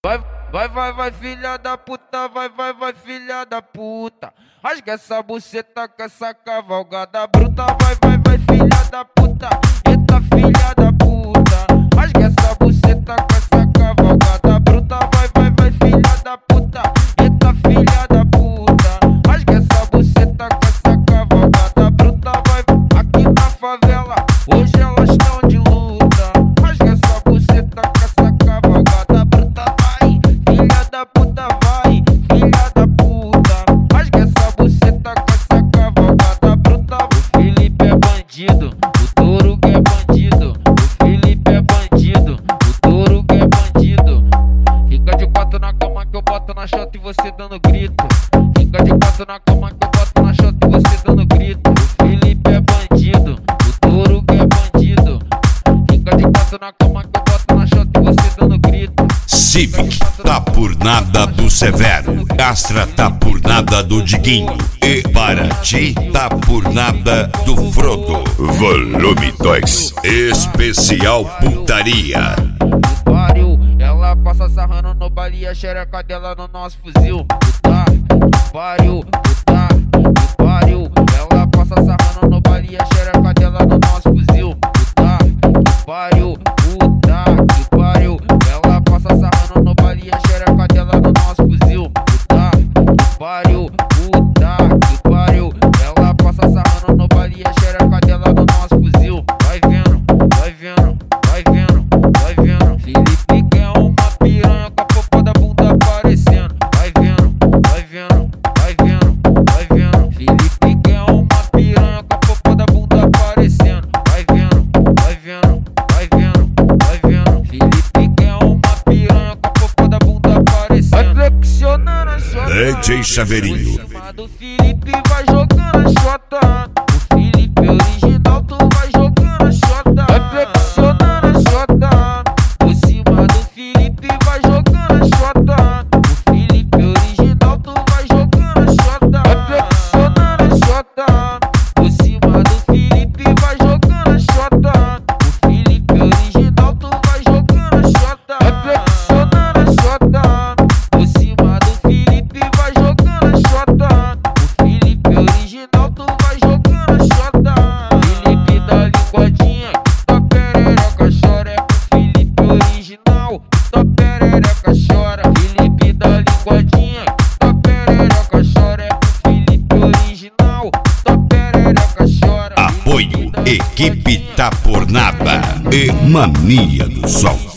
Vai, filha da puta, vai, filha da puta. Rasga essa buceta com essa cavalgada bruta. Vai, filha da puta, eita filha da puta. Rasga essa buceta com essa cavalgada bruta. Vai, filha da puta, eita filha da puta. Rasga essa buceta com essa cavalgada bruta. Vai, aqui na favela, hoje elas estão de luta. Rasga essa buceta com essa cavalgada bruta. Filha da puta, vai, filha da puta. Rasga essa buceta com essa cavalgada bruta. O Felipe é bandido, o Touro que é bandido. O Felipe é bandido, o Touro que é bandido. Fica de quatro na cama que eu boto na chota e você dando grito. Fica de quatro na cama que eu boto na chota e você dando grito. O Felipe é bandido, o Touro que é bandido. Fica de quatro na cama que eu boto na chota e você dando grito. Civic tá por nada do Severo, Castra tá por nada do Diguinho e Paraty tá por nada do Frodo. Volume 2, especial putaria. Pariu, ela passa sarrando no baile, a xereca dela no nosso fuzil. Pariu, pariu, ela passa sarrando no baile, a xereca dela no nosso fuzil. Pariu, que pariu, ela passa sarrando no baile, a xereca dela no nosso fuzil. Pariu, que pariu, ela passa sarrando no baile, a xereca dela no nosso fuzil. Vai vendo, vai vendo, vai vendo, vai vendo. Felipe quer uma piranha com a popa da bunda aparecendo. Vai vendo, vai vendo, vai vendo, vai vendo. Felipe quer uma piranha com a popa da bunda aparecendo. Vai vendo, vai vendo, vai vendo, vai vendo. Felipe quer uma piranha com a popa da bunda aparecendo. Vai flexionando a chota. DJ Chaveirinho. Do Felipe vai jogando a chota. O Felipe original, tu vai jogando a chota. Vai flexionando a chota. Por cima do Felipe vai jogando a chota. O Felipe original, tu vai jogando a chota. Vai flexionando a chota. Por cima do Felipe vai jogando a chota. O Felipe original, tu vai jogando a chota. Vai flexionando a chota. Por cima do Felipe vai jogando a chota. O Felipe original, tu vai jogando a chota. Felipe da linguadinha, que tua perereca chora. É pro Felipe original, que tua perereca chora. Felipe da linguadinha, que tua perereca chora. É pro Felipe original, que tua perereca chora. Apoio, equipe tá por nada e Mania do Sol.